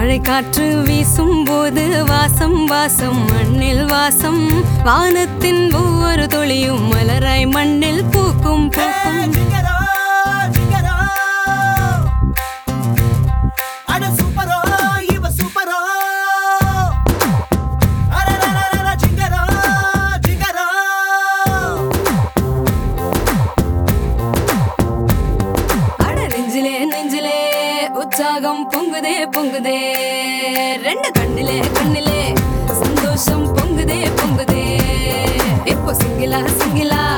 மழை காற்று வீசும் போது வாசம் வாசம் மண்ணில் வாசம் வானத்தின் ஒவ்வொரு துளியும் மலராய் மண்ணில் பூக்கும் பூக்கும் உற்சாகம் பொங்குதே பொங்குதே ரெண்டு கண்ணிலே கண்ணிலே சந்தோஷம் பொங்குதே பொங்குதே இப்போ சிங்கிலா சிங்கிலா